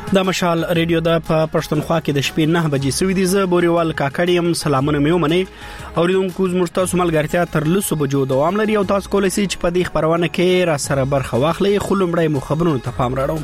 د مشال ریډیو د پښتونخوا کې د شپې 9 بجې سوي دي. زه بوريوال کاکړیم. سلامونه مې ومنه. اوریدونکو زموږ تاسو ملګرتیا تر 10 بجو دوام لري او تاسو کولای شئ چې په دې خبرونه کې را سره برخه واخلئ. خلومړی مو خبرونو ته پام راړو.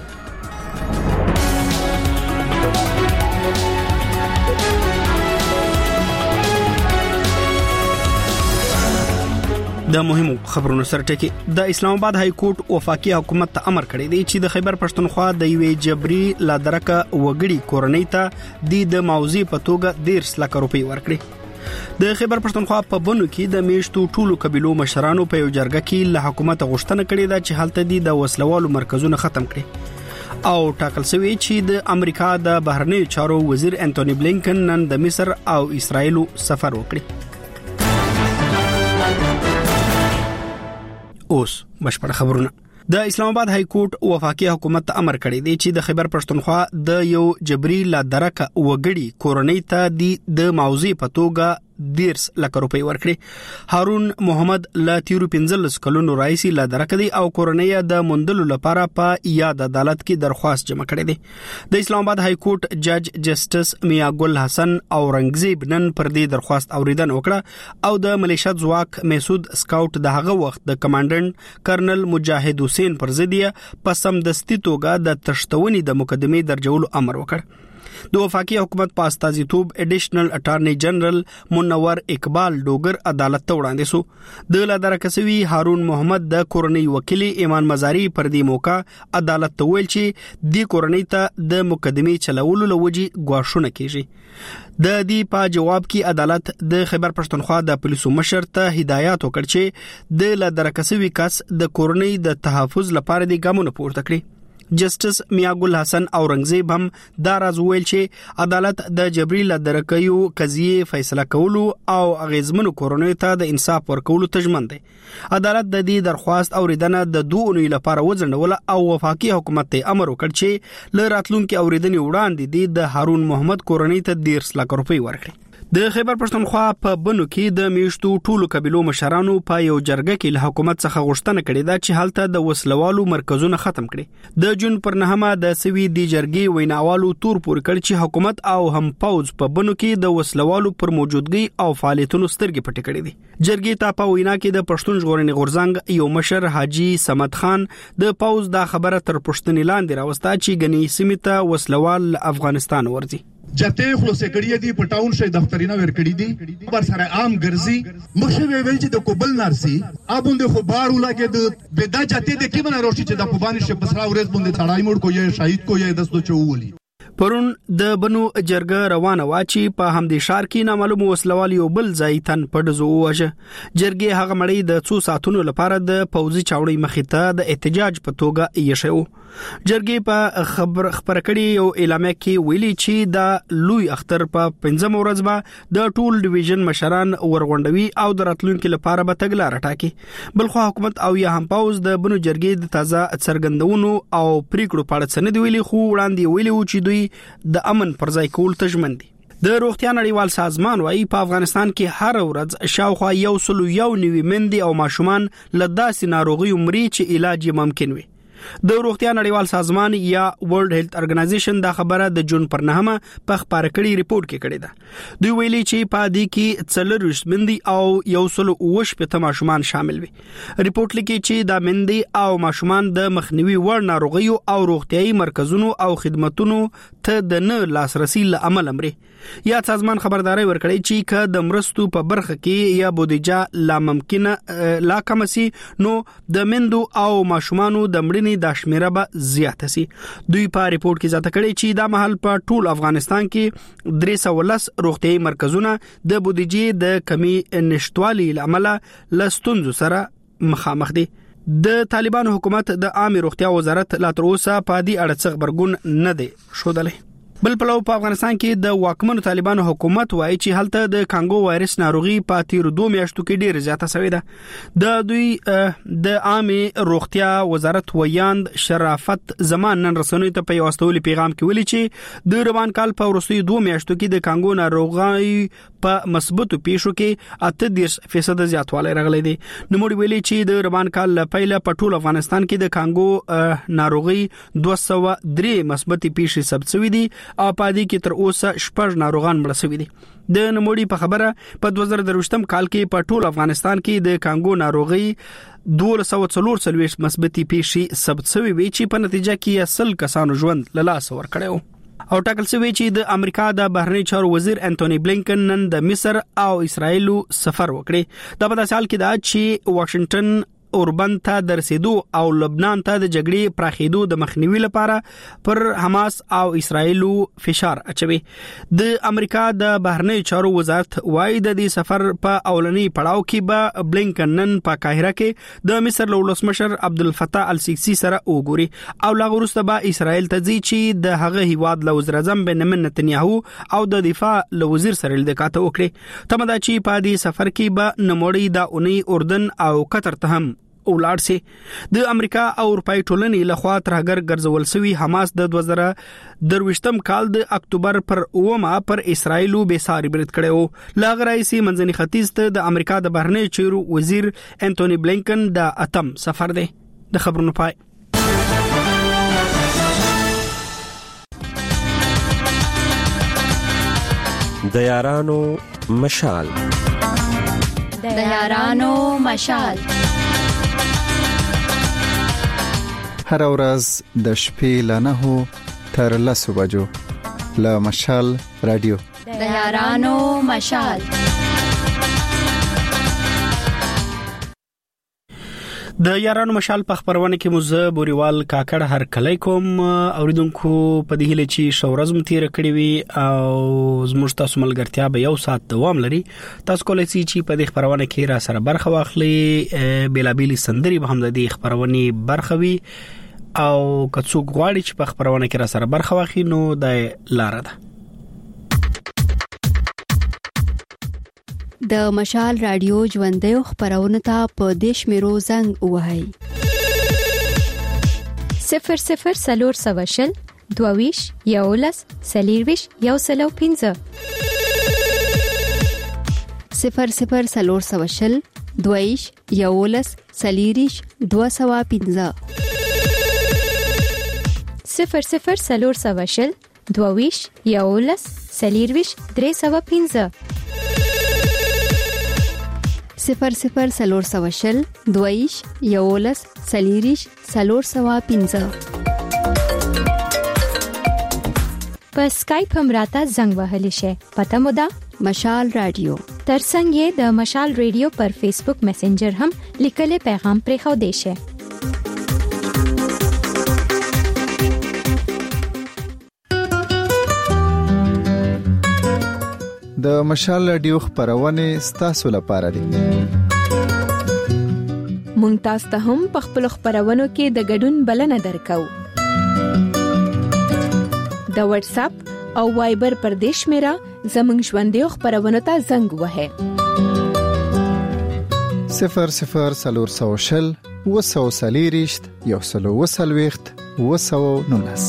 د مهمو خبرونو سره ټکی د اسلام آباد های کورټ وفاقي حکومت ته امر کړی دی چې د خیبر پښتونخوا د یوې جبري لادرکه وګړي کورنۍ ته د موضوع په توګه 10 لک روپۍ ورکړي. د خیبر پښتونخوا په بنو کې د میشتو ټولو قبيلو مشرانو په یو جرګه کې له حکومت غوښتنه کړې ده چې هلته د وسلوالو مرکزونه ختم کړي او ټاکل شوی چې د امریکا د بهرنیو چارو وزیر انټونی بلینکن نن د مصر او اسرایل سفر وکړي. اوس بشپړ خبرونه. د اسلام آباد های کورټ وفاقي حکومت ته امر کړی دی چې د خیبر پښتونخوا د یو جبري لادرکه وګړي کورنۍ ته د موضوع په توګه 10 لک روپۍ ورکړي. هارون محمد لا تیرو 15 کلونو رئیس لادرکه دی او کورنۍ د مندلو لپاره په یاد عدالت کې درخواست جمع کړی دی. د اسلام آباد های کورټ جج جسټس میا ګل حسن اورنګزیب نن پر دې درخواست اوریدنه وکړه او د ملیشیا ځواک مسعود سکاوټ د هغه وخت د کمانډنټ کرنل مجاهد حسین پر ضدیه په سمدستي توګه د تشتونی د مقدمه درجولو امر وکړ. د وفاقي حکومت په استازیتوب اډیشنل اټارنی جنرال منور اقبال ډوګر عدالت ته وړاندې شو. د لادرکسوي هارون محمد د کورنۍ وکیل ایمان مزاری پر دې موقع عدالت ته ویل چې د کورنۍ ته د مقدمه چلولو لوجي غواښونه کیږي. د دې په جواب کې عدالت د خیبر پښتونخوا د پولیسو مشر ته هدایت وکړ چې د لادرکسوي کس د کورنۍ د تحفظ لپاره د ګامونو پورته کړي. جسټس میا ګل حسن اورنګزیب هم دا راز ویل چې عدالت د جبري لادرکیو قضیه فیصله کولو او اغیزمنو کورنۍ ته د انصاف ورکولو تضمین دی. عدالت د دې درخواست اوریدنه د 2 اونۍ لپاره وځنډول او وفاقي حکومت ته امر وکړ چې ل راتلونکو اوریدنې وړاندې د هارون محمد کورنۍ ته 10 لک روپۍ ورکړي. د خیبر پښتونخوا په بنو کې د میشتو ټولو قبيلو مشرانو په یو جرګه کې له حکومت څخه غوښتنه کړې ده چې هلته د وسلوالو مرکزونه ختم کړي. د جون پر 9 د سوي دی جرګې ویناوالو تور پور کړ چې حکومت او هم پوز په بنو کې د وسلوالو پر موجودګي او فعالیتونو سترګې پټې کړې دي. جرګې ته په وینا کې د پښتون ژغورنې غورځنګ یو مشر حاجی سمد خان د پوز دا خبره تر پښتنې لاندې راوسته چې غني سیمه وسلوال افغانستان ورځي. جته خلاصې کړی دی په ټاون شي دفترینه ور کړی دی پر سره عام ګرځي مخه ویل چې د کوبل نارسي ابوند خو بارو لګي د بدا جته د کیمنه روشي چې د پوبانی شي بسرا ورځ باندې تړای موړ کوی شهید کوی دسلو چوولي. پرون د بنو جرګه روانه واچی په همدې شار کې نامعلوم وسلوال یو بل ځای تن پډزو وجه. جرګه هغه مړی د 2 ساعتونو لپاره د پوزي چاوړی مخې ته د احتجاج په توګه یشو. جرګې په خبر کړي یو اعلامیه کې ویلي چې د لوی اختر په 15 ورځ به د ټول ډیویژن مشران ورغونډوي او د راتلونکو لپاره به تګلارې ټاکي. بلخو حکومت او یا هم پاوز د بنو جرګې د تازه څرګندونو او پریکړو په اړه سند ویلي خو وړاندې ویلي و چې دوی د امن پر ځای کول تضمین دي. د روغتیا نړیوال سازمان وايي په افغانستان کې هر ورځ شاوخوا 190 مندي او ماشومان له داسې ناروغیو مري چې علاج یې ممکن وي. د روغتیا نړیوال سازمان یا ورلد هیلث ارګنایزیشن دا خبره د جون پر 9 په خبره کړي ریپورت کې کړي ده. دوی ویلي چې په دې کې 40 مندي او 120 ماشومان شامل وي. ریپورت لیکي چې دا مندي او ماشومان د مخنیوي وړ ناروغیو او روغتيایي مرکزونو او خدماتونو ته د نه لاسرسي لامل امري. یا سازمان خبرداري ورکړي چې که د مرستو په برخه کې یا بودیجه لا ممکنه لا کمسي نو د مندو او ماشومانو د مړینې د شمیره به زیاته سي. دوی په ریپورت کې ځاته کړي چې دا محل په ټول افغانستان کې 310 روغتيایي مرکزونه د بودیجې د کمی نشټوالي لامل لستونزو سره مخامخ دي. د طالبانو حکومت د عامه روغتیا وزارت لا تر اوسه په دې اړه څه خبرګون نه دی ښودلی. بل پلو په افغانستان کې د واکمنو طالبانو حکومت وایي چې هلته د کانګو وایرس ناروغي په تیر 2 میاشتو کې ډېر زیاته شوې ده. د دوی د عامه روغتیا وزارت ویاند شرافت زمان نن رسنیو ته په یو استولي پیغام کې ویلي چې د روان کال په وروستیو 2 میاشتو کې د کانګو ناروغي په مثبتو پیښو کې 8% زیاتوالی راغلی دی. نوموړي ویلي چې د روان کال پیله په ټول افغانستان کې د کانګو ناروغي 203 مثبتي پیښې ثبت شوې دي او په دې کې تر اوسه 6 ناروغان مړ شوي دي. د نوموړي په خبره په 2023م کال کې په ټول افغانستان کې د کانګو ناروغي 244 مثبتي پیښې ثبت شوې وي چې په نتیجه کې 100 کسانو ژوند له لاسه ورکړی او ټاکل شوی چې د امریکا د بهرنی چارو وزیر انټونی بلینکن نن د مصر او اسرایل سفر وکړي. دا په داسې حال کې دا چې واشنگټن اوربند ته د رسیدو او لبنان ته د جګړې پراخېدو د مخنیوي لپاره پر حماس او اسرایل فشار اچوي. د امریکا د بهرنی چارو وزارت وايي د دې سفر په اولنی پړاو کې به بلینکن نن په قاهره کې د مصر ولسمشر عبدالفتاح السیسی سره وګوري او لا وروسته به اسرایل ته ځي چې د هغه هیواد له وزیر اعظم بنیامین نتنیاهو او د دفاع له وزیر سره لیدکاته وکړي. تمدا چې په دې سفر کې به نموړي د اونۍ اردن او قطر ته هم ولاړ سي. د امریکا او اروپای ټولنې لخوا ترهګر ګرځول شوی حماس د 2023م کال د اکتوبر پر 9 پر اسرایل به ساری برید کړو. لاغرایسي منځني ختیځ ته د امریکا د بهرنی چارو وزیر انټونی بلینکن د اتم سفر دی. د خبرونو پای. د یارانو مشال. د یارانو مشال. هر ورځ د شپې له 9 تر 10 بجو له مشال رادیو. د یارانو مشال. د یارانو مشال په خبرونه کې مزه بوريوال کاکړ هر کله کوم اوریدونکو په دې هله چې شورز متیر کړی وي او زموږ تاسو ملګرتیا به یو ساعت دوام لري. تاسو کولای شئ چې په دې خبرونه کې را سره برخه واخلي. بیلابیلی سندري به هم د دې خبرونه برخه وي او کڅوګ غواړي چې په خبرونه کې را سره برخه واخلي نو د لار ده. د مشال رادیو ژوندۍ خبرونه ته په دیش میرو زنګ وهاي 00 سلور سواشل دوویش یولس سلیرویش یوسلو 15 00 سلور سواشل دوویش یولس سلیریش 215 00 سلور سواشل دوویش یولس سلیرویش 315 00 سلور سواشل دویش یولس سلیریش سلور سوا 15 په اسکایپ هم راته زنګ وهلی شي. پته مو ده مشال رادیو. ترڅنګ یې د مشال رادیو پر فیسبوک میسنجر هم لیکل پیغام پرې خو دی شي. د مشال رادیو خبرونه ستاسو لپاره دي. مونږ تاسو ته هم په خپل خبرونو کې د ګډون بلنه درکو. د واتس اپ او وایبر پر دیش میرا زمنګ ژوندۍ خبرونه ته زنګ وهه 00 سلور سوشل وسو سلیریشت یوسلو وسلويخت وسو نونس.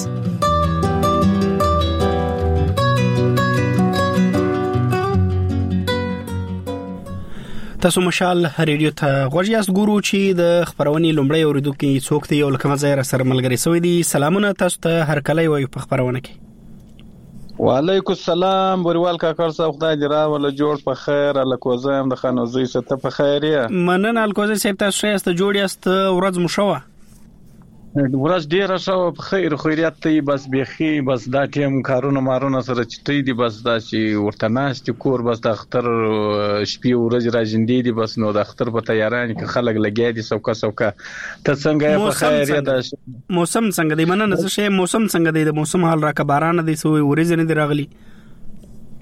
تاسو مشال رادیو ته غوړیاست ګورو چې د خبرونې لومړی اوریدونکو څوک دی یو لکه مزه سره ملګری سوی دی. سلامونه تاسو ته هر کله وي په خبرونه کې. وعلیکم السلام بوریوال کاکړ صاحب خدای دې راوله جوړ په خیر الکوزم د خانوزي ست په خیر یې مننه الکوزي صاحب تاسو یاست جوړ یاست ورځ مو شوه ورځ ډیره شوه په خیر خیریت ته بس بيخي بس دا ټیم کارونه مارونه سره چټي دي بس دا چې ورته ناشته کور بس د اختر شپې ورځ راځندې دي بس نو د اختر په تیارانه کې خلک لګیا دي سوکا ته څنګه په خیر یې دا موسم څنګه دی مننه زه شه موسم څنګه دی د موسم حال راکه باران دي سوې ورځ نه دی راغلي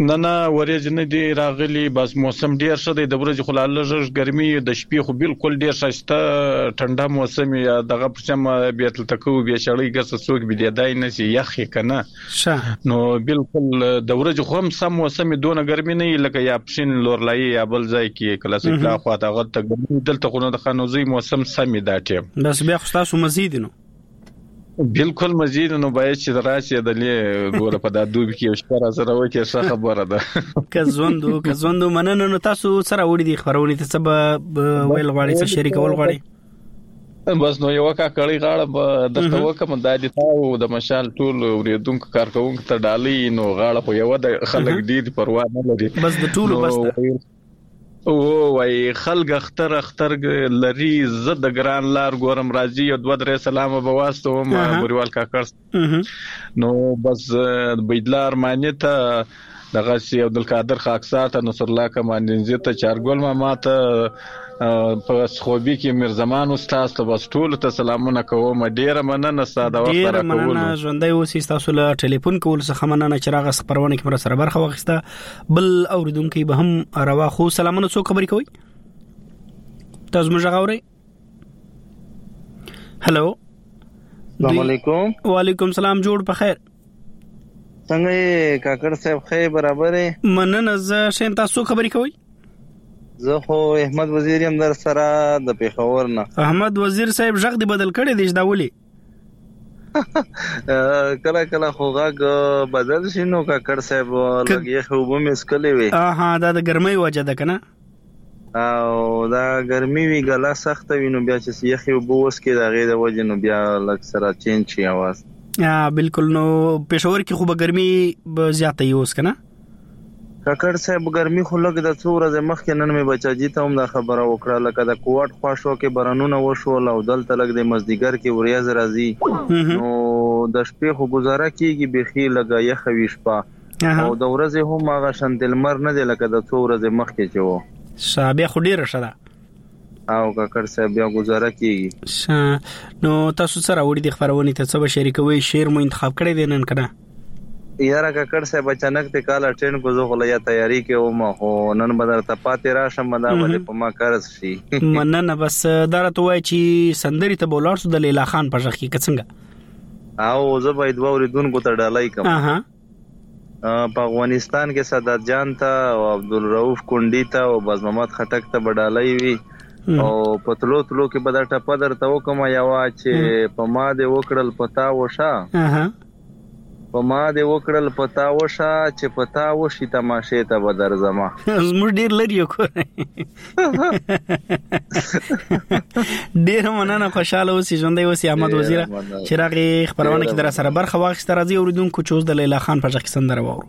نه ورېځ نه دی راغلی بس موسم ډیر ښه دی د ورځې خو لږ ګرمي د شپې خو بالکل ډیر ښایسته ټنډه موسم یا دغه پرچم بیت تکو بیا شړې ګس څوک بي دی نه سي یخ کنه نو بالکل د ورځې خو هم سم موسم دونه ګرمي نه لکه یا پښین لورلای یا بل ځای کې کلاسیک لا خو ته غته ګرمي دلته خو د خانوزي موسم سم دا ټیم بس بیا خو تاسو مزید نو بالکل مزید نو باید چې دراسي د لې ګوره په د دوب کې شپره سره وکي څه خبره ده کزوندو مننه نو تاسو سره وړي دي خبرونه ته سبب ویل غواړي څه شریکول غواړي بس نو یو کا کړي غاړه د توکم د دې تاو د مشال ټول ورېدونکو کارکونکو ته ډالي نو غاړه خو یو د خلک دي پروا نه لري بس د ټولو بس او وای خلک اختر لري زد ګران لار ګورم راځي او دوه درې سلام به واسطه ما بریوال کاکړ نو بس بيدلار معنی ته دغه سي عبدالقادر خاکسار ته نصر الله کمانځي ته چارګل ما ته په خوبي کې مرزمان استاد ته بس ټول ته سلامونه کوم ډیره مننه ساده وخت راکول ډیره مننه ژوندۍ اوسې تاسو له ټلیفون کول څخه مننه چې راغ خبرونه کې مر سره برخه واخیسته بل اوریدونکو به هم روا خو سلامونه څو خبري کوي تاسو موږ غوړی هالو السلام علیکم وعلیکم السلام جوړ په خیر څنګه کاکړ صاحب خیر برابر مننه زه شین تاسو خبري کوي زه خو احمد وزیر هم در سره د پیښور نه احمد وزیر صاحب ژغ دی بدل کړی دی دا ولي کله خو غاګ بدل شینو کاکړ صاحب لګي خو به مسکلې وي دا د ګرمۍ وجه ده کنه او دا ګرمي وی غلا سخت وینو بیا چې یخي وبوس کې دا غي د وجه نو بیا لک سره چینج شي आवाज بالکل نو پېښور کې خو به ګرمي زیاته یوس کنه کاکړ صاحب ګرمي خو لګ د څو ورځې مخکې نن مې بچاجي ته هم دا خبره وکړه لکه د کوټ خواشو کې برانونه وشو او دلته لګ د مزدیګر کې وریاز راځي نو د شپې خو گزاره کیږي بخي لګا یخ ویشپا او د ورځې هم هغه شندل مر نه دی لکه د څو ورځې مخکې چې شابه خو ډیره شته او کاکړ صاحب بیا گزاره کیږي نو تاسو سره وړي د خبرونه ته څه شریکوي شعر مو انتخاب کړی دی نن کنه یاره کاکړ صاحب اچانک ته کال اټین کو زه غلیا تیاری کې و ما خو نن بدر ته پاتې راشم دا ولې په ما کارز شي مننه بس درته وای چې سندري ته بولار سو د لیلا خان په ځخ کې څنګه او زه باید وریدونکو ته ډالای کوم په افغانستان کې سادات جان ته او عبدالرؤف کونډی ته او باز محمد خټک ته بډالای وی او پتلو کې بدا ټپه درته وکم یا وا چې په ما دې وکړل پتا وشا په ما دې وکړل پتا وشا چې پتا وشي تماشه ته بدر زما زموږ ډیر لري کو ډیر مننه خوشاله اوسې ژوندۍ اوسې احمد وزیر چراغ خبرونه کې در سره برخه واخیسته راځي اوریدونکو چوز د لیلا خان په ځخ کې سندره وورو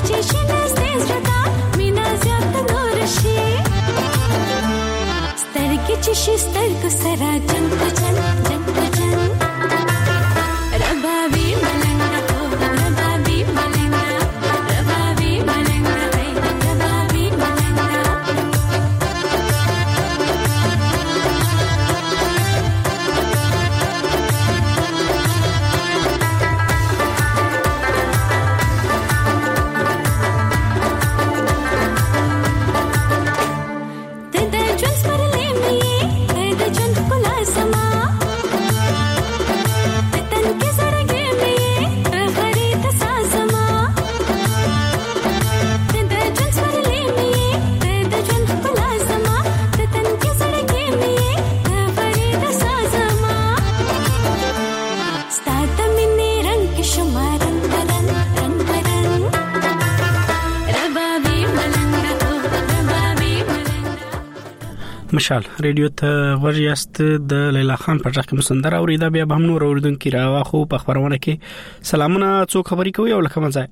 مشال ریډیو ته ورجاست د لیلا خان په ځخ کې مسندر اوریدا بیا به هم نور اوریدونکو راواخو په خبرونه کې سلامونه څو خبري کوي او لکه مزه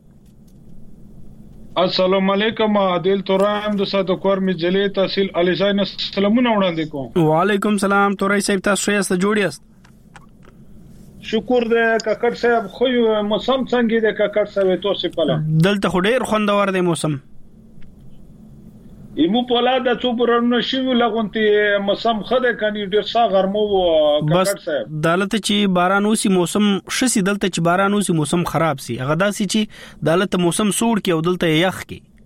السلام علیکم عادل تورام د صدقور مجلې تحصیل الیزاین سلامونه وړاندې کوم وعلیکم سلام تورای صاحب تاسو یې جوړیاست شکر دې کاکړ صاحب خو موسم څنګه دې کاکړ صاحب تاسو په لا دلته خډیر خوندور دی موسم ایمو په لا د څو پرونه شی لغونتي موسم خده کني ډیر سا غرمو کاکړ صاحب دالته چې باران وسی موسم شسي دلته چې باران وسی موسم خراب سي هغه داسي چې دالته موسم سوړ کې او دلته یخ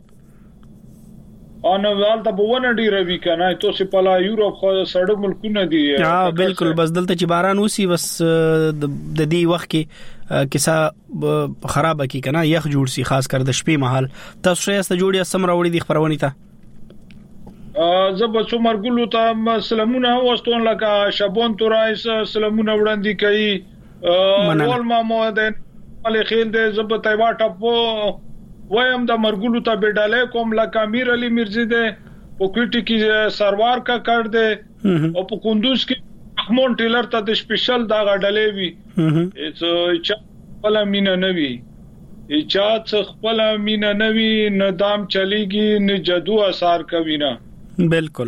کې ان ولته بونه ډیر وی کنه تاسو په لا یورپ خو سړو ملکونه دي ها بالکل بس دلته چې باران وسی بس د دې وخت کې کیسه خراب کی کنه یخ جوړ سي خاص کر د شپې محل تاسو یې جوړیا سم راوړي د خبرونه ته زب څومرګلو ته سلامونه واستون لکه شابون تورایس سلامونه وړاندې کوي ول محمود علي خیل دې زب تایوا ټپو وایم د مرګلو ته بډاله کوم لکه امیر علي مرزي دې پوکټی کې سروار کا کړ دې او په کندوز کې محمود ټیلر ته د سپیشل دا غډلې وی اټس خپل مینا نوي اچا خپل مینا نوي ندام چلیږي نه جدو اثر کوي نه بالکل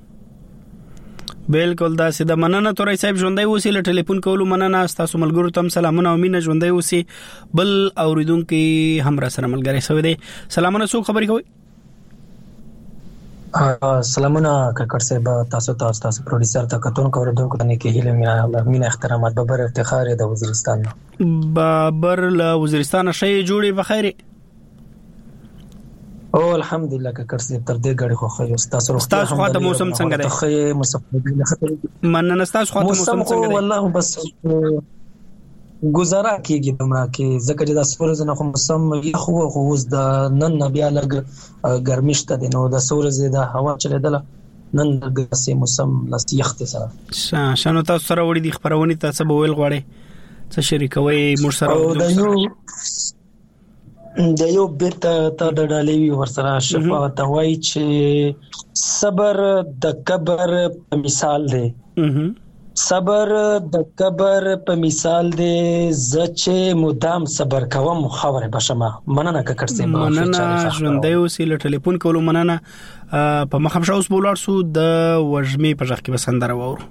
دا سیده مننه تورای صاحب ژوندۍ اوسې له ټلیفون کولو مننه تاسو ملګرو تم سلامونه او مینه ژوندۍ اوسې بل اوریدونکو هم را سره ملګری سوي دي سلامونه څو خبري کوي سلامونه کاکړ صاحب تاسو پروډوسر ته کتون کوردونکو ته کې هیله مینه احترامات ببر افتخار د وزیرستان بابر له وزیرستان شي جوړي بخیر او الحمدلله کاکړ صاحب تر دې غړي خو خو تاسو خو ته موسم څنګه دی خو مصطفی مننه تاسو خو ته موسم څنګه دی والله بس گزاره کیږي دمرا کې ځکه چې د سپورز نه خو موسم یخ خو اوس د نن بیا لګ ګرمشته دي نو د سورز د هوا چلیدله نن د سه موسم لاس یخت سره شانو تاسو سره وړي د خبرونه تاسو به ویل غواړي څه شریکوي مر سره د یو بیت ته د ډالوي ورسره شفاعت وای چې صبر د کبر په مثال دی صبر د کبر په مثال دی زچې مدام صبر کوم خبره بشمه مننه ککړ سي مننه ژوندۍ اوسې له ټلیفون کولو مننه په مخم شاوس بولار سو د وژمې په ځخ کې بسندره وورو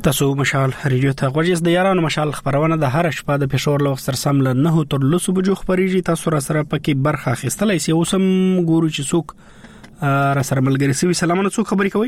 تاسو مشال ریډیو ته غوږی د یارانو مشال خبرونه د هر شپه د پېښور له وخت سره سم له 9 تر 10 بجو خبريږي. تاسو را سره پکې برخه اخیستلای شئ. اوسم ګورو چې څوک را سره ملګری سوي. سلامونه، څوک خبري کوي؟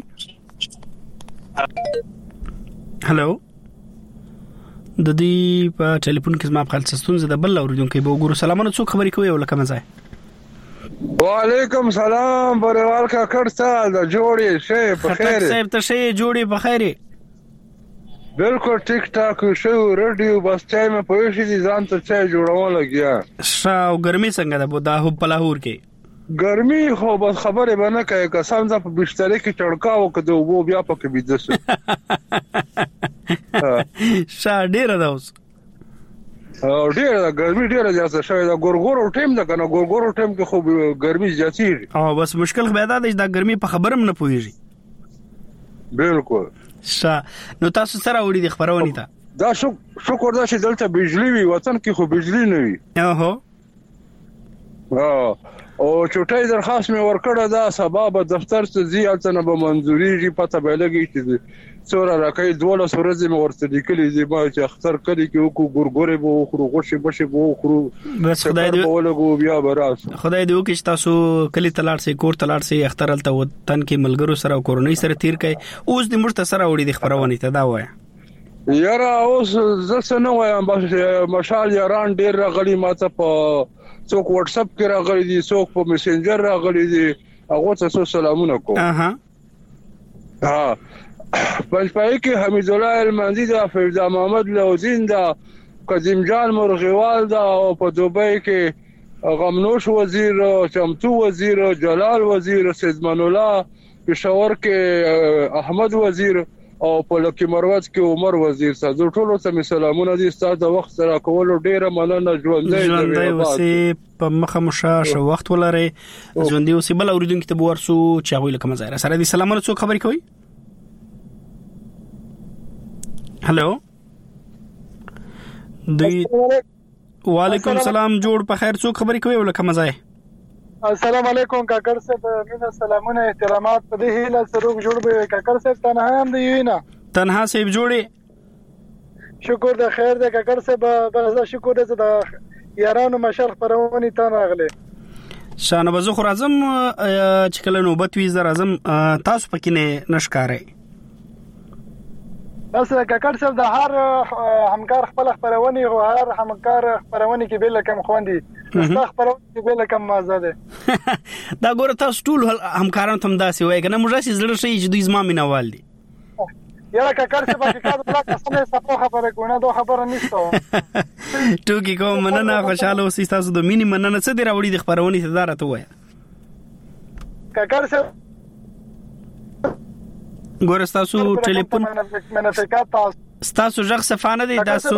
هالو، د دې په ټلیفون کې ما په خپل ستونزه د بل اوریدونکو به وګورو. سلامونه، څوک خبري کوي او لکه مزه؟ وعلیکم سلام بریوال کا کړه د جوړې شي په خیر. صاحب ته شي جوړې په خیر. بالکل ټیک ټاک شو رادیو بس چای مې پوښی دي ځان ته چای جوړول لګیا. شاو ګرمي څنګه ده بودا هو په لاهور کې؟ ګرمي خو بس خبره باندې کوي قسم ځه په بستر کې چړکاو کده وو بیا پکې بيدس. شا ډیر ده اوس. ډیر ده ګرمي ډیر زیاته شوی دا ګورګورو ټیم ده کنه ګورګورو ټیم کې خو ګرمي زیاتیږي. بس مشکل خو دا ده دا ګرمي په خبرم نه پويږي. بالکل. نو تاسو سره وړي د خبرونه ته دا شکر دا چې دلته بجلی وي وطن کې خو بجلی نه وي. او چټای درخواست مې ورکړه دا سبب دفتر ته زی الته به منځوري پته به لګي چې څوره راکې 12 ورځې مې ورته لیکلې دي ما چې اختر کړي کې وکړو ګورګورې به خورو غوښه بشه به خورو. بس خدای دې ولګو بیا براس خدای دې وکړي چې تاسو کلی تلاړ سي کور تلاړ سي اختر الته وطن کې ملګرو سره او کورونی سره تیر کړي. اوس دې مرته سره وړي د خبرونه ته دا وایي یاره اوس زه نه وایم بس مشال یاران ډیر راغلي ماته په څوک واتس اپ کې راغلي دي څوک په میسنجر راغلي دي هغه ته سلامونه کوم. پنځپای کې حمید الله المنزي دا فیض محمد لوزین دا قدیم جان مرغوال دا او په دوبۍ کې غمنوش وزیر چمتو وزیر جلال وزیر سیدمان الله پېښور کې احمد وزیر او په لکه مروت کې عمر وزیر سره ټول ته سلامونه دي. ستاسو د وخت سره کول ډیره مننه. ژوندۍ اوسې په مخه مشاشه وخت ولري. ژوندۍ اوسې بل اوریدونکو ته ورسو چې هغه لکه مزه سره دي. سلامونه، څوک خبري کوي؟ هلو دی وعلیکم سلام جوړ په خیر، څوک خبري کوي ولکه مزه؟ السلام علیکم کاکر صاحب، مینا سلامونه احترامات په دې هیله سروک جوړ به کاکر صاحب تنها هم دی وینا تنها صاحب جوړي. شکر د خیر د کاکر صاحب بغزا شکر د یارانو مشال خبرونه ته راغله. شانه بزو خو اعظم چې کله نوبت وی زر اعظم تاسو پکې نه نشکاري. بس کاکر صاحب د هر همکار خپل خبرونه او هر همکار خبرونه کې بل کم خوندي خپل خبرونه کې بل کم مزه ده. دا ګوره تاسو ټول همکاران تم داسې وای کنه موږ چې زړه شي چې دوی زما مینوال دي. یاره کاکر صاحب چې کار بلا کسمه صفو خبره کوونه دوه خبره نشته. ټوکی کوم مننه، خوشاله اوسئ. تاسو د مینې مننه څه دی راوړي د خبرونه ته دارته وای کاکر صاحب. ګور تاسو ټلیفون تاسو ځخ صفانه دي تاسو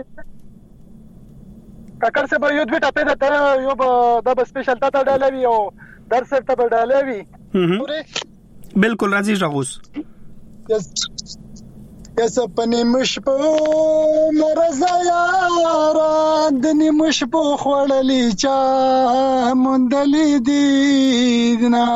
کاکر صاحب یو دوه ټاپه ده یو د سپیشل تا ډالوي او درس ته ډالوي. بالکل راځي ژغوس کس پنی مش په مرزا یاران د نیمش په خړلې چا مندلې دي نه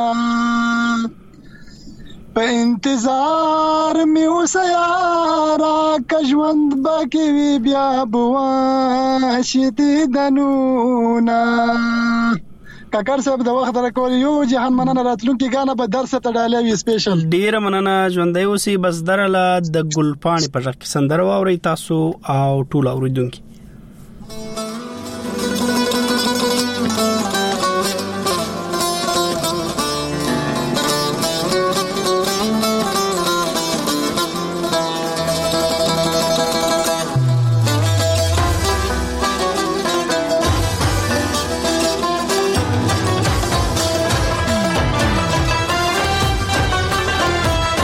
په انتظار می وسیارا کژوند باقی وی بیا بوا شید دنونا. کاکر صاحب د وخت راکول یو جهان مننه راتلونکي غاڼه په درس ته ډالوي سپیشل. ډیر مننه. ژوندۍ اوسئ. بس درله د ګلپاڼې په ځکه سندره واوري تاسو او ټول اوریدونکو.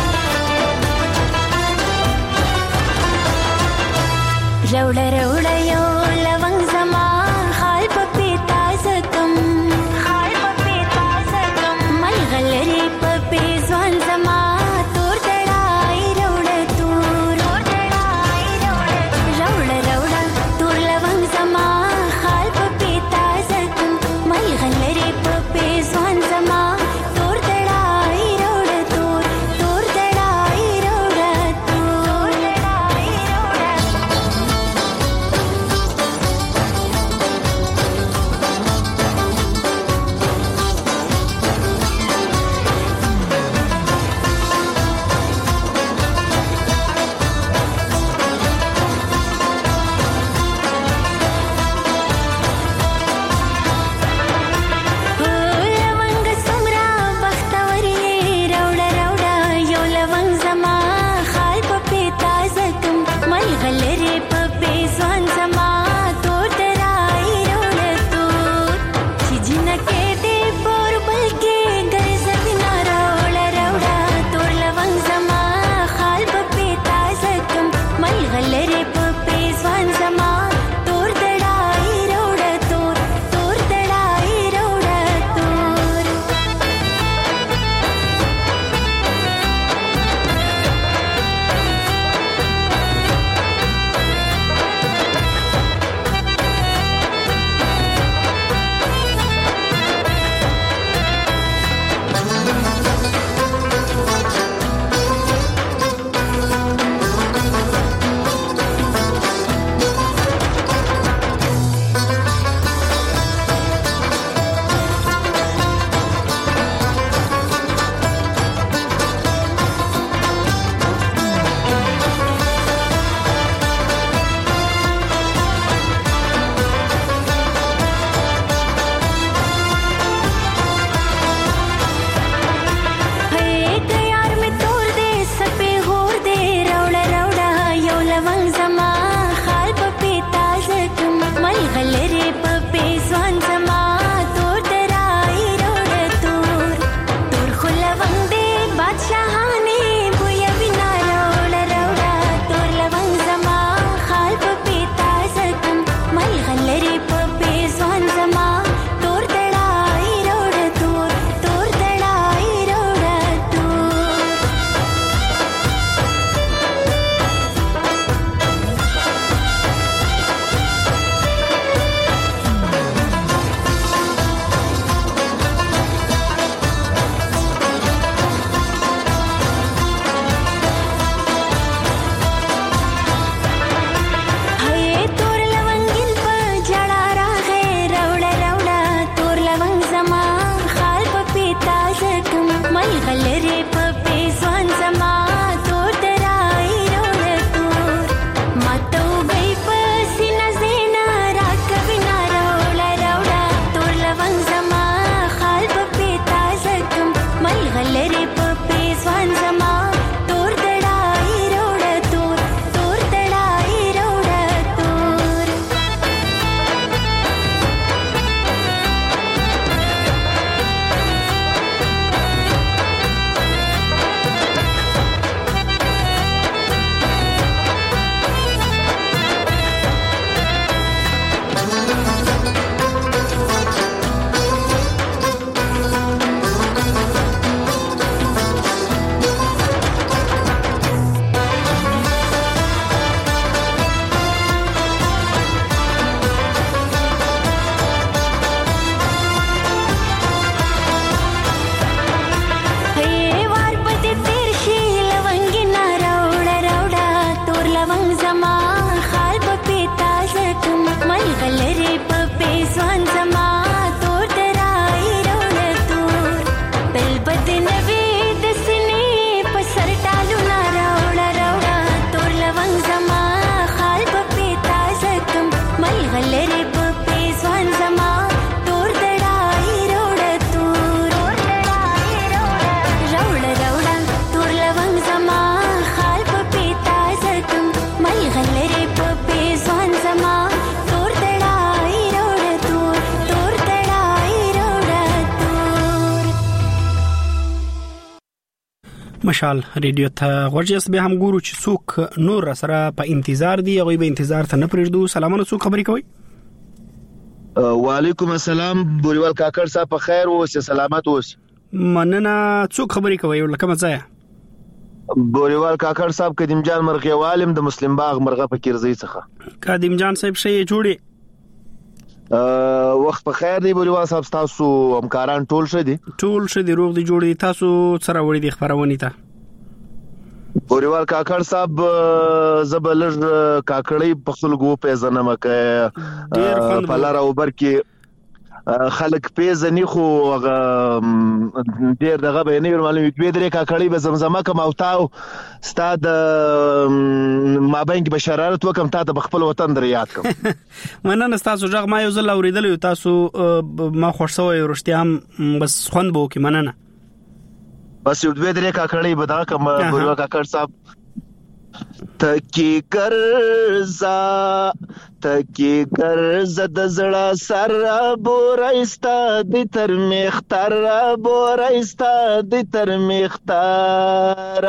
روڑا روڑا مشال ریډیو ته ورجس به هم ګورو چې څوک نور سره په انتظار دي او به انتظار ته نه پرېږدو. سلامونه، څوک خبرې کوي؟ وعلیکم السلام بوریوال کاکړ صاحب، په خیر اوسه، سلامت اوسه. مننه. څوک خبرې کوي ولکه مزه؟ بوریوال کاکړ صاحب قدیم جان مرغه والم د مسلم باغ مرغه فقیرزی څخه. قدیم جان صاحب شي جوړي وخت په خیر دی بوریوال صاحب، تاسو همکاران ټول شه دي؟ ټول شه دي، روغ دي جوړ دي. تاسو سره وړي دي خبرونه ته؟ بوریوال کاکړ صاحب زبلج کاکړی په خلکو پیژنم کې په لار او بر کې خلک پیژنې خو ډیر دغه به نه معلومه وي درې کاکړی به زمزمه کوم او تاو ستاد مابین کې بشارت وکم تا ته خپل وطن در یاد کوم. مننه تاسو ځغ ما یو ځل اوریدل تاسو ما خوښ شوی ورشتي هم بس خوند بو کې. مننه. بس یو درې کاکړی به دا کوم بوریوال کاکړ صاحب تکی کرزا د زړه سره بورایستا د تر مختار بورایستا د تر مختار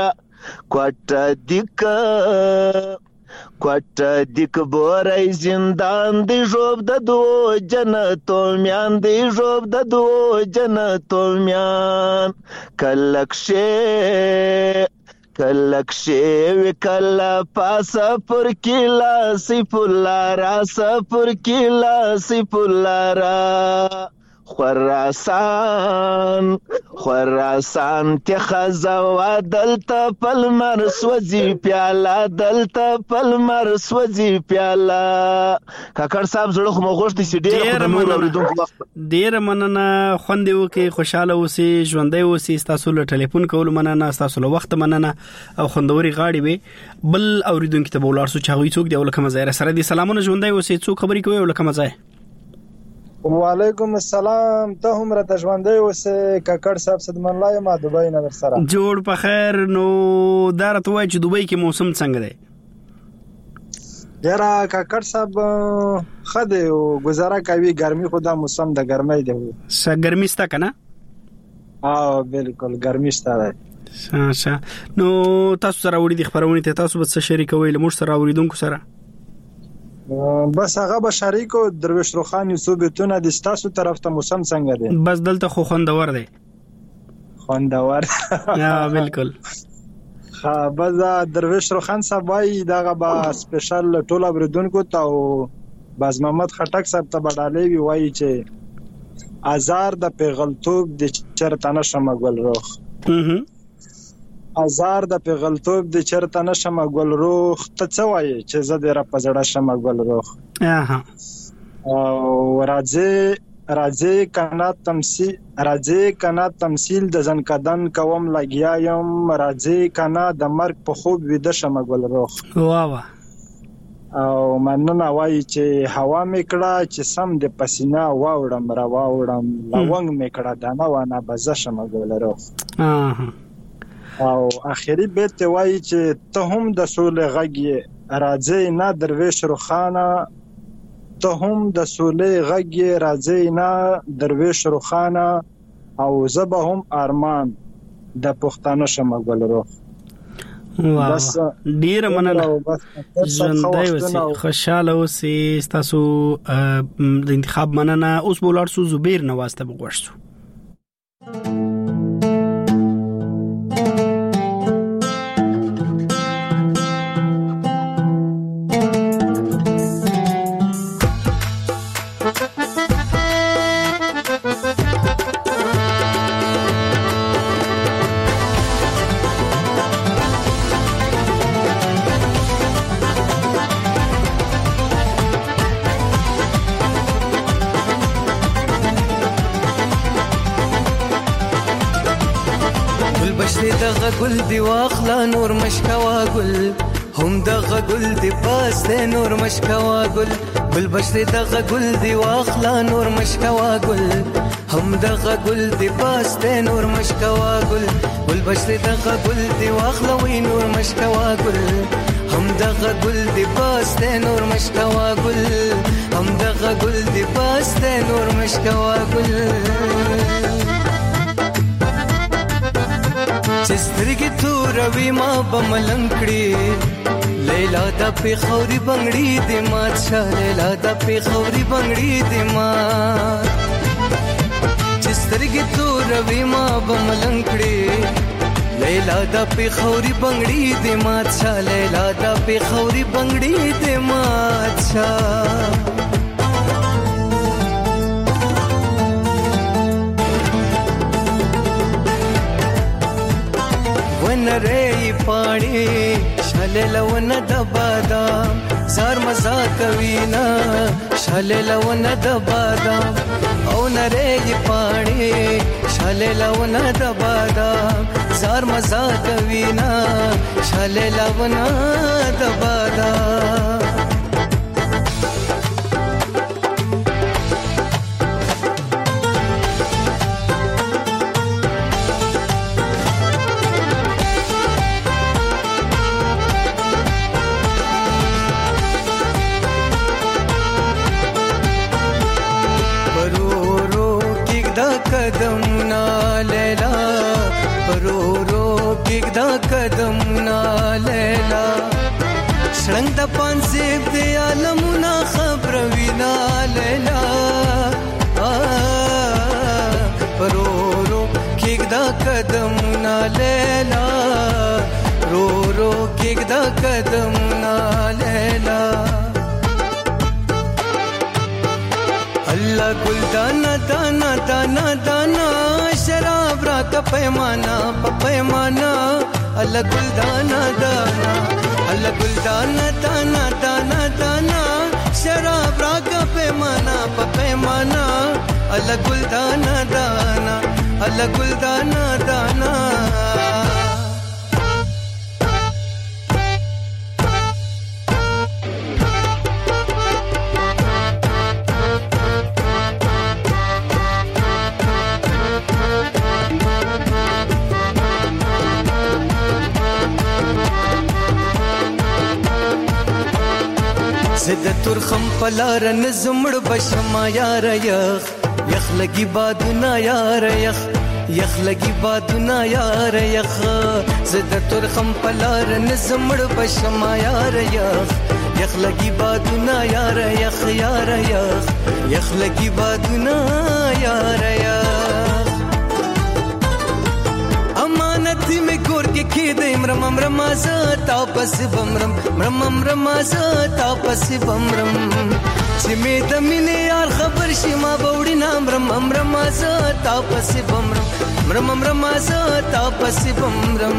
کوټه دیک بورای زندان دی جوب د دو جنتو میان دی جوب د دو جنتو میان کلکشه وکلا پاسا پر کلا سیفلا را سپر کلا سیفلا را خراسان ته خزوا دلته پلمر سوځي پیاله دلته پلمر سوځي پیاله. کاکړ صاحب زړه خو مغوښتي سي ډیر نور اوریدونکو وخت ډیر مننه. خوند یو کې خوشاله اوسئ، ژوندۍ اوسئ. تاسو له ټلیفون کول مننه، تاسو له وخت مننه او خوندوري غاړي وي. بل اوریدونکو ته بولار سو چاوي څوک دی ولکه مزه سره دي. سلامونه، ژوندۍ اوسئ. څوک خبرې کوي ولکه مزه؟ وعلیکم السلام، ته هم را تژوندې اوسه. کاکړ صاحب صدمن الله ما دوبۍ نه در سره جوړ په خیر. نو دارته وای چې دوبۍ کې موسم څنګه دی؟ یاره کاکړ صاحب خده او گزاره کوي، ګرمي خو دا موسم د ګرمۍ دی. څه ګرمي ستا کنه؟ بالکل ګرمي ستا دی. ښه نو تاسو سره وړي د خبرونه ته تاسو به څه شریکوي لمر سره اوریدونکو سره؟ بس هغه به شریکو درویش روخان یوسوبتونه د تاسو طرف ته موسم څنګه دی؟ بس دلته خو خوندور دی. خوندور بالکل. بس درویش روخان صاحب وای دغه با سپیشل ټول اوریدونکو ته او باز محمد خټک صاحب ته بدالې وی چې ازار د پیغلتوب د چرته نشم ګل روخ. ازار د پیغلتوب د چرته نشم ګل روخ. ته څه وایې چې زه د را پزړه شم ګل روخ؟ او راځي کنا تمثيل د زنکدن کوم لګیا یم، راځي کنا د مرګ په خوب ویده شم ګل روخ. واه او مننه وایي چې هوا میکړه چې سم د پسینه واوړم را واوړم، لونګ میکړه دانه ونه بزه شم ګل روخ. او اخیری بیت وایي چې ته هم د سولې غږ راځي نه درویش روخانه، ته هم د سولې غږ راځي نه درویش روخانه، او زبه هم ارمان د پښتانه شم ګل روخ. بس ډیر مننه، ژوندۍ اوسئ، خوشاله اوسئ. تاسو د انتخاب مننه. اوس بولار سو زبیر نواسته بغوښتو. دغه ګل دی واخلا نور مشکوا ګل، هم دغه ګل دی پاس دی نور مشکوا ګل. ګل بشری دغه ګل دی واخلا نور مشکوا ګل، هم دغه ګل دی پاس دی نور مشکوا ګل. ګل بشری دغه ګل دی واخلا وی نور مشکوا ګل، هم دغه ګل دی پاس دی نور مشکوا ګل، هم دغه ګل دی پاس دی نور مشکوا ګل. چسترګي توروي ما بملنکړي لیلا د پیښوري بنگړي دې مات شه لیلا د پیښوري بنگړي دې مات چسترګي توروي ما بملنکړي لیلا د پیښوري بنگړي دې مات شه لیلا د پیښوري بنگړي دې مات شه ونرې پاڼې شلل ون د بادام زار مزا کوي نا شلل ون د بادام او نرې پاڼې شلل ون د بادام زار مزا کوي نا شلل ون د بادام قدمنا لیلا پرورو کېږدا قدمنا لیلا شړنګ د پانسیب دی عالمونه خبروینا لیلا پرورو کېږدا قدمنا لیلا رورو کېږدا قدمنا لیلا الله ګل دانا دانا دانا دانا شراب را کا پیمانا پیمانا الله ګل دانا دانا الله ګل دانا دانا دانا دانا شراب را کا پیمانا پیمانا الله ګل دانا دانا الله ګل دانا دانا زد ترخم پلار نزمړ بشما یار یخ یخ لګي بادونه یار یخ یخ لګي بادونه یار یخ زد ترخم پلار نزمړ بشما یار یخ یخ لګي بادونه یار یخ یار یخ یخ لګي بادونه یار یخ امانت می ګور کې کېدې مرم مرم ز تاپس بمرم مرم مرم ز تاپس بمرم چې می د مینې یار خبر شي ما بوډي نام مرم مرم ز تاپس بمرم مرم مرم ز تاپس بمرم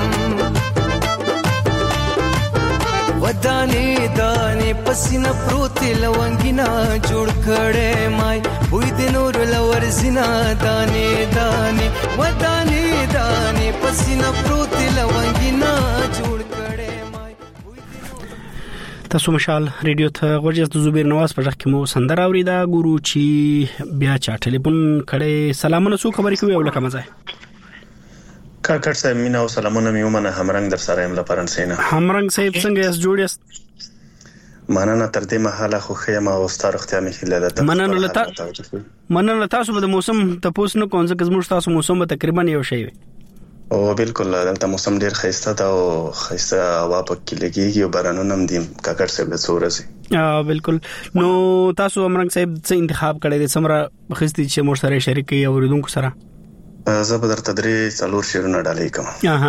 ودانې دانې پسینه پروت لونګینا جوړ کړې مای وې د نور لور زینا دانې دانې ودانې دانې پسینه پروت لونګینا جوړ کړې مای تاسو مشال ریډیو ته ورجس د زبیر نواز په ځخ کې مو سندر اوریدا ګورو چې بیا چا ټلیفون کړي سلامونه سو خبرې کوي او لکه مزه کاکړ صاحب مینا او سلامونه میومنه همرنګ در سره یم لپاره سینا همرنګ صاحب څنګه یې جوړ یاست مننه تر دې مهاله خو خیمه او ستاره اختیار مخیله ده مننه تاسو به موسم تاسو نه کوم ځکه زموږ تاسو موسم تقریبا یو شی وي او بالکل دلته موسم ډیر خیسته ده او خیسته هوا پکې لګيږي او بارانونه هم دي کاکړ صاحب له سورسي بالکل نو تاسو همرنګ صاحب څه انتخاب کړی د سمره خستې چې مور سره شریک یو اوریدونکو سره زه به درته درې څلور شیرونه ډالۍ کوم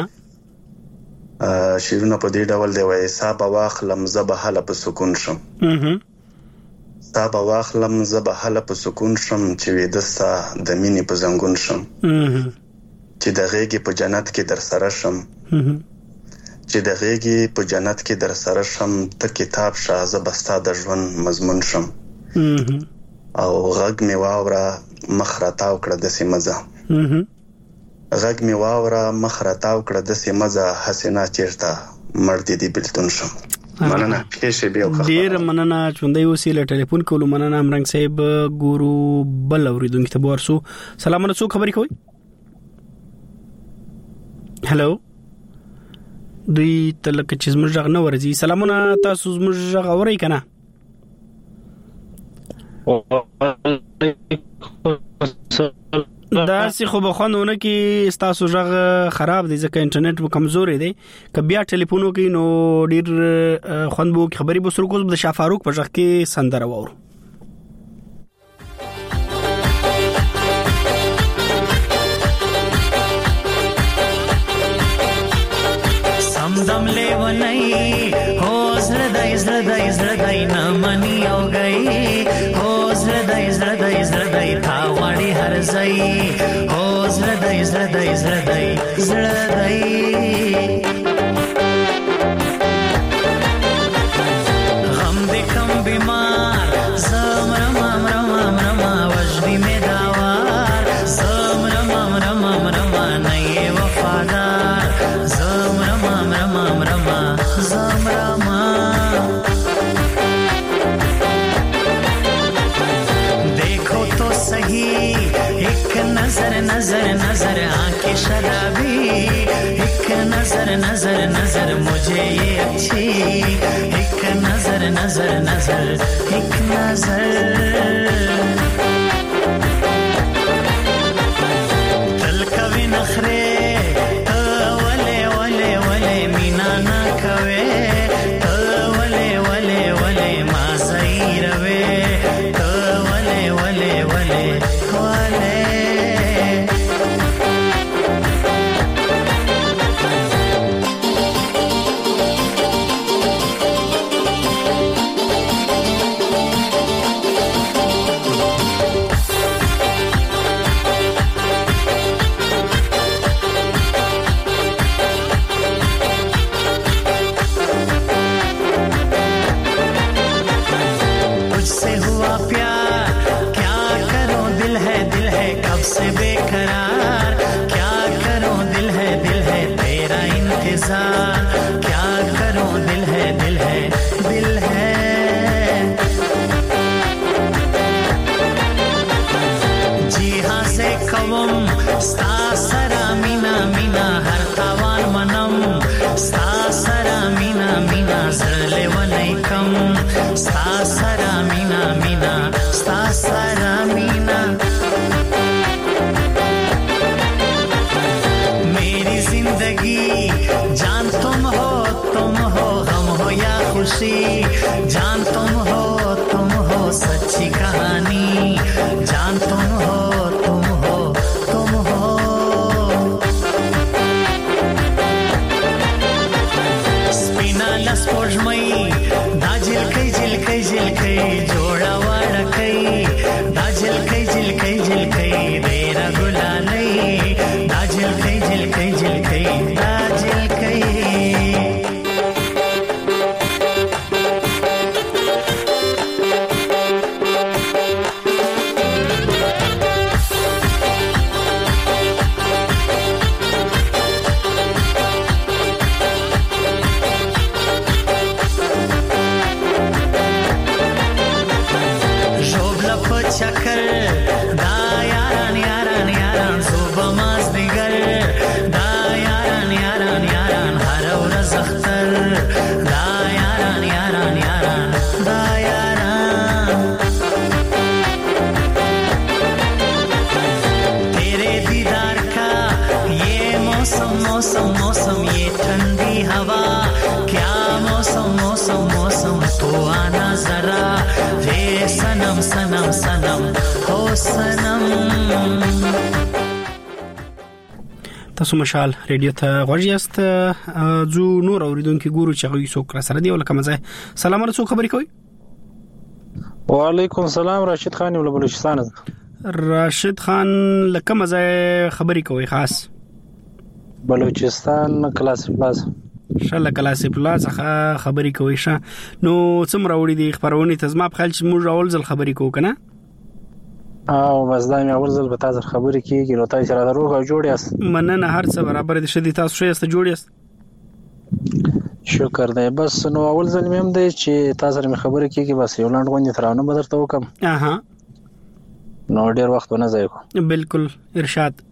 شیرونه په دې ډول دی وای صاحب واخلم زبه حل په سکون شم صاحب واخلم زبه حل په سکون شم چې وې دستا د مینې په زنګون شم چې د غېږې په جنت کې در سره شم چې د غېږې په جنت کې در سره شم ته کتاب شازه بستا د ژوند مضمون شم او غږ می واوره مخ راتاو کړه د سیمزه غږ می واوره مخ راتاو کړه د سیمزه حسینا چیرته مرد دي بلتون شم مننه پیښه بیا ډیر مننه چوندې وسیله ټلیفون کولو مننه امرنګ صاحب ګورو بل اوریدونکو ته ورسو سلامونه څو خبرې کوي هلو دوی تلک چې زموږ غږ نه ورځي سلامونه تاسو زموږ غږ اورئ کنه دا سي خو بخونه کې تاسو ژغ خراب دي ځکه انټرنیټ مو کمزوري دی ک بیا ټلیفون کې نو ډیر خوندبو خبري بسر کوز د شاه فاروق په ژغ کې سندره وورو دم لیونی هو زردای نمانی او گئی هو زردای تا وړي هر ځای هو زردای غم دې کم بیمار زم رما وجدی می داوار زم رما نه وفادار زم رما देखो तो सही एक नजर आंखें शराबी एक नजर मुझे ये अच्छी एक नजर एक तल कभी नखरे वले मीना ना कवे वले मा सही रवे वले से बेकरार क्या करूं दिल है तेरा इंतजार क्या करूं दिल है जी हाँ से कवम स्ता सरा मीना हर तावान मनम स्ता सरा मीना जरले वनई कम स्ता सरा मीना स्ता सरा मीना जान तुम हो गम हो या खुशी जान तुम हो सच्ची कहानी जान तुम हो स्पिना लस्पोजमई दाजिल कई जोड़ा वाड़ा कई दाजिल कई रेरा गुलालई दाजिल कई चक्कर दा यारान सुबमास दिगर दा यारान हर औरज अख्तर दा यारान दा यारान तेरे दीदार का ये मौसम ये ठंडी हवा क्या मौसम तो आना जरा रे सनम हो सनम تاسو مشال ریډیو ته غوړیاست جو نور اوریدونکو ګورو چې غوي څوک را سره دی ولکه مزه سلام علیکم خبرې کوي وعلیکم السلام راشد خان ول بلوچستان راشد خان لکه مزه خبرې کوي خاص بلوچستان کلاس پلاس شاله کلاس پلاس خبرې کوي شه نو څومره وړي دي خبرونه ته زما په خیال چې موږ اول ځل خبرې کوو کنه او بس دا مې اول ځل به تاسو خبرې کیږي نو تاسو سره دروغ او جوړ یاست مننه هر څه برابر دي شدي تاسو شې جوړ یاست شکر دی بس نو اول ځل مې هم دی چې تاسو سره خبرې کیږي بس یو لاند غونډه ترانه بدرته وکم نو ډیر وخت نه ځای کو بالکل ارشاد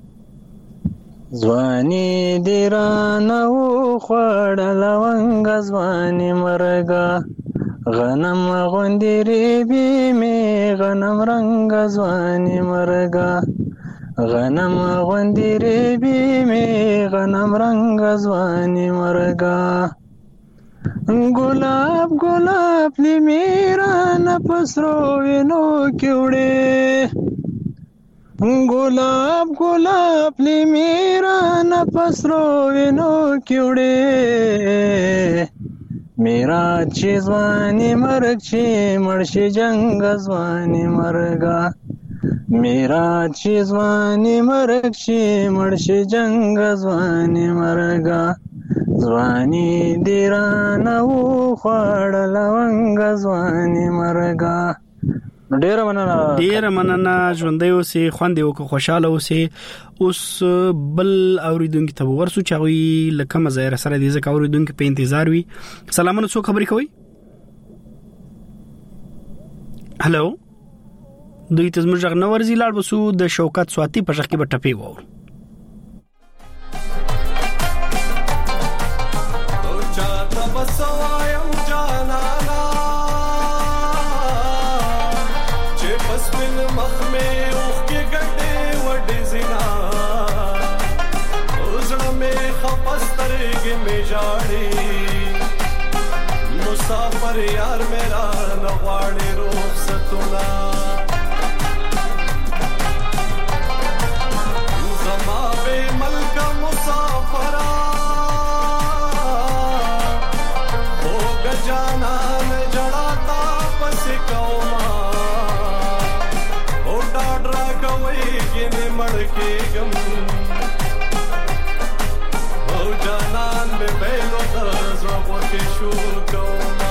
ځواني دیرانو خړل لونګ ځواني مرګه غنم غوندې ریبي می غنم رنگ ځواني مرګه غنم غوندې ریبې مې غنم رنګ ځواني مرګه ګلاب ګلاب لیمیران پسرو وینو کې وړې ګلاب ګلاب لیمیران پسرو وینو کې وړې میرا چې ځواني مرګ چې مرشي جنگ ځواني مرګه میرا چې ځواني مرګ چې مرشي جنگ ځواني مرګه ځواني دیرانه و خوړ لونګ ځواني مرګه. ډیر مننه ژوندۍ اوسې خوند یو خوشاله اوسې. اوس بل اوریدونکو ته ورسو چې غوي لکه مزایر سره دې ځکه اوریدونکو په انتظار وي. سلامونه څو خبرې کوي؟ هالو دوی ته زموږ غږ نه ورزي لاړ بسو د شوکت سواتی په ځخ کې به ټپي وو. मुसाफिर यार मेरा नवाड़े रुखसतुना ज़मावे मलका मुसाफरा हो गजाना न जड़ाता पस कौमा हो डाडरा कवई गिने मड़के गम हो जानन में बेलो दर्ज़ वो के शू कौमा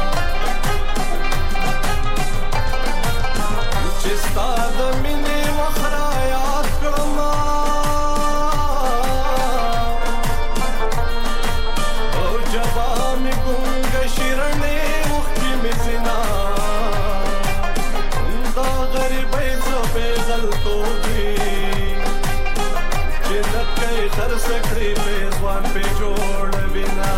चिस्ता दमिने वखरायात कौमा हो जबा में गुंग शिरने मुख्ती में जिना दा गरीब ज़बे गलतो भी जिन्नत के खर सकड़ी पे ज़वान पे जोड़ बिना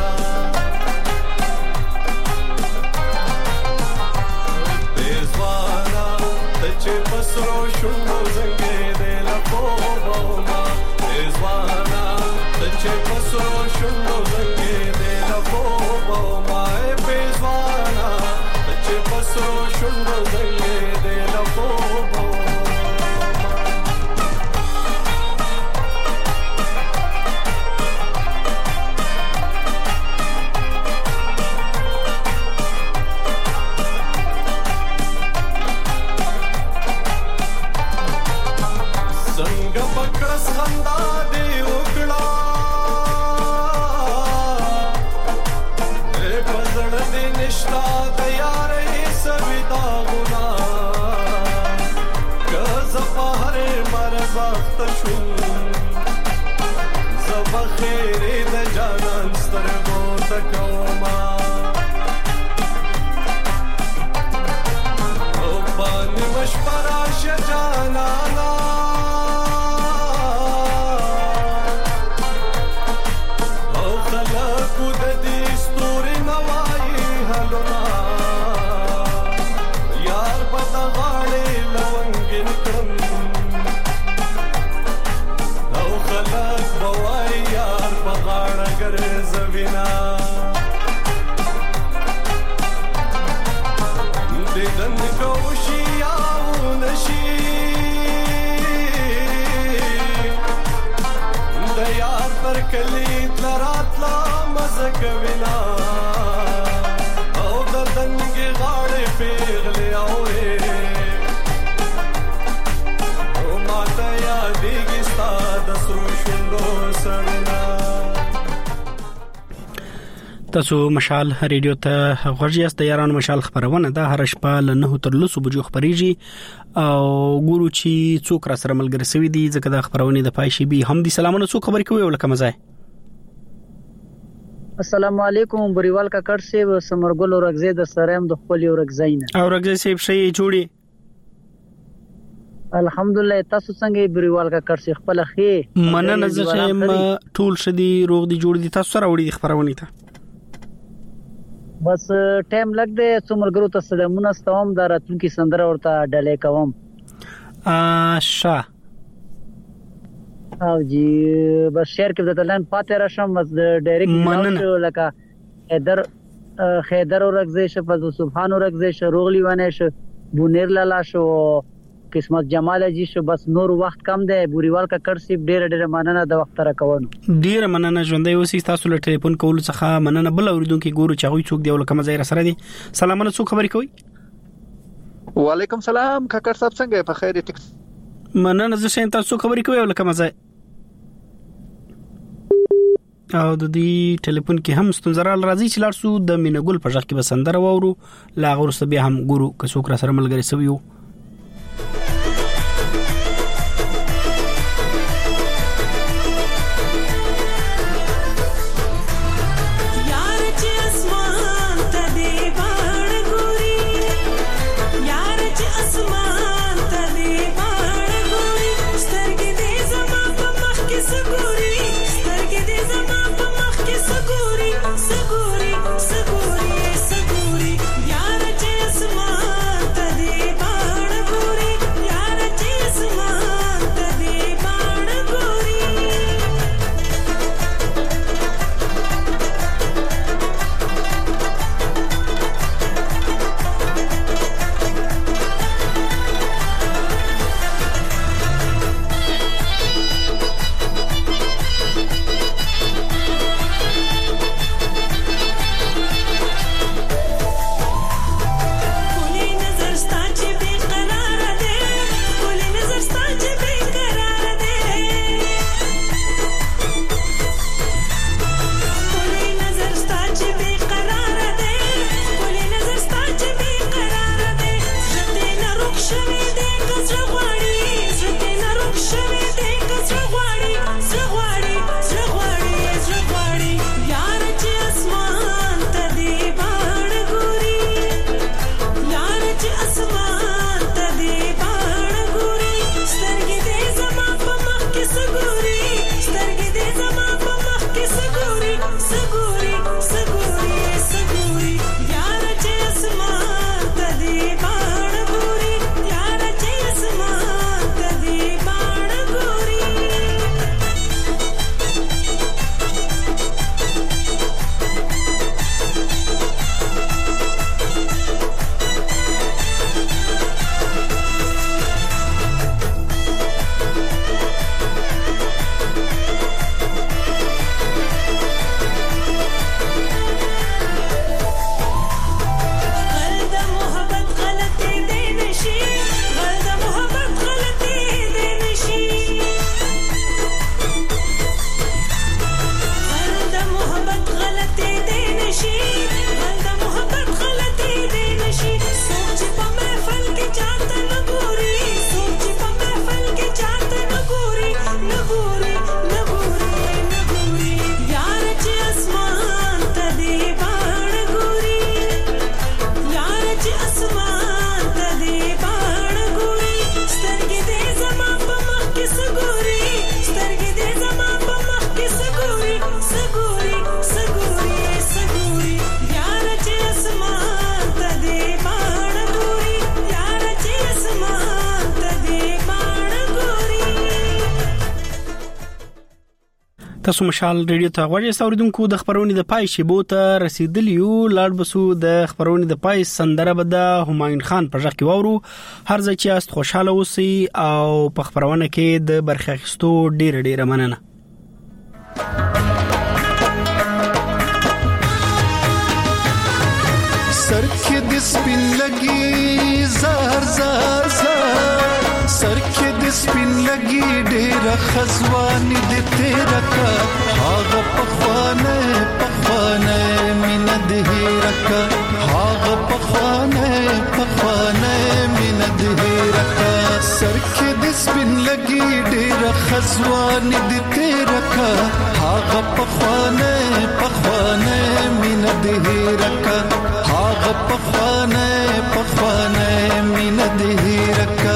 बेज़वाना तचे पसरो शुंडो ज़ंगे दे लको बहुमा बेज़वाना तचे पसरो शुंडो ज़ंगे दे लको बहुमा बेज़वाना तचे पसरो शुंडो ज़ंगे दे लको बहुमा تاسو مشال ریډیو ته غوړیاست د یارانو مشال خبرونه ده هر شپه له 9 تر 10 بجو خبريږي او ګورو چې څوک را سره ملګری سوي دي ځکه د خبرونه د پایشي به هم دي. سلامونه څوک خبرې کوي ولکه مزه. السلام علیکم بریوال کا کډ سی سمرګل ورغزه د سرام د خپل ورغزاینه او ورغزه سی شي جوړي الحمدلله. تاسو څنګه بریوال کا کډ سی خپل خې مننه زه ټول شدي روغ دي جوړ دي. تاسو سره وړي خبرونه ته بس ټایم لګ دی څومره ته سلامونه ستوم دا راتونکي سندره ورته ډلې کوم. شاه او جی بس شهر کې د لاین پاتې راشم بس د ډایرکټ لکه خیدر ورغزش فضل سبحان ورغزش روغلی ونه شو بونیر لالا شو قسمت جمال جی شو بس نور وخت کم دی بوريوال کا کرسی ډېر مننه د وخت را کوونو ډېر مننه ژوندۍ اوسې تاسو له ټلیفون کول څخه مننه بل اوریدونکو ګورو چې غوي څوک دی ول کوم ځای را سره دي سلام علیکم څوک خبرې کوي وعلیکم سلام کاکړ صاحب څنګه په خیر ټیک مننه زه شین تاسو خبرې کوي ول کوم ځای او د دې ټلیفون کې هم ستونزرال راځي چې لارسو د مینګل په ځخ کې بسندر وورو لا غورسته به هم ګورو که څوک را سره ملګری سویو تاسو مشال ریډیو ته غواړئ اوریدونکو د خبرونې د پای شیبو ته رسیدلیو لاړ بسو د خبرونې د پای سندره به د همایون خان په ځخ کې وورو هر ځای چې است خوشاله اوسئ او په خبرونه کې د برخه اخیستو ډیره مننه سر کې د سپین لګي زار زار زار سر کې د سپین لګي ډېر خزوان دې تیرا کا هاغه پخوانه مين دې رکا هاغه پخوانه مين دې رکا سر کې د سپین لګي ډېر خزوان دې تیرا کا هاغه پخوانه مين دې رکا هاغه پخوانه مين دې رکا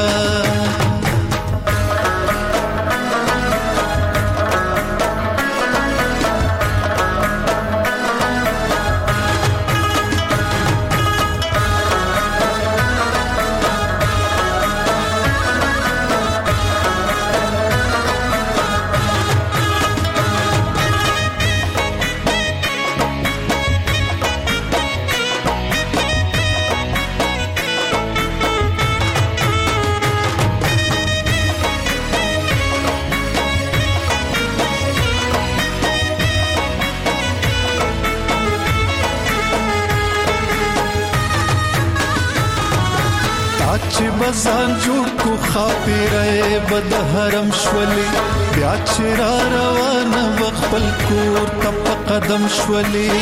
بزان جوړ کو خاپیره بد حرم شولې بیا چې را روانه وخپل کور ته په قدم شولې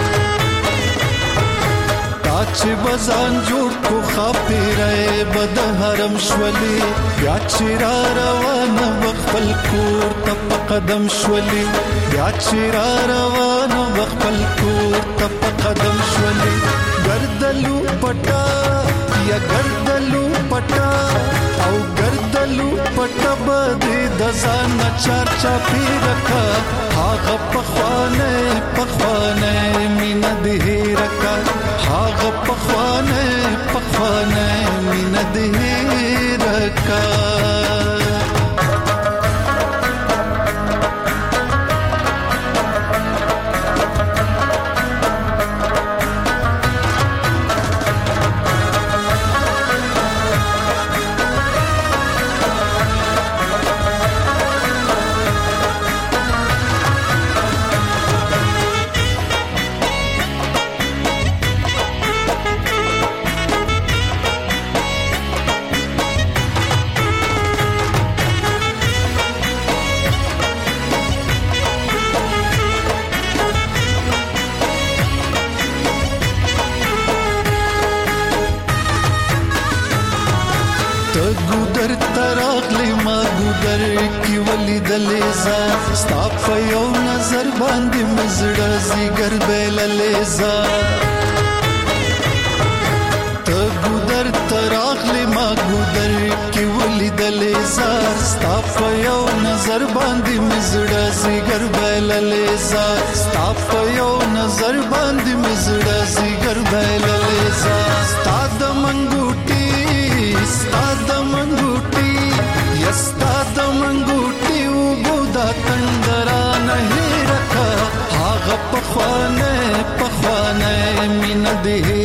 چې بزان جوړ کو خاپیره بد حرم شولې بیا چې را روانه وخپل کور ته په قدم شولې بیا چې را روانه وخپل کور ته په قدم شولې ګردلو پټا یا ګردلو پټا او ګردلو پټا بده د ځان چار چا پیرکا هغه پخوانه مینا دې رکا هغه پخوانه مینا دې رکا ګودر تراغلی ما ګودر کی ولی دلیزا ستا په یو نظر باندې مزړه زیګر بیل لیزا ته ګودر تراغلی ما ګودر کی ولی دلیزا ستا په یو نظر باندې مزړه زیګر بیل لیزا ستا په یو نظر باندې مزړه زیګر بیل لیزا ستا د منګوټي یستا د منګوټي وګدا تندرا نه رکا هغه پخوانه مینا دې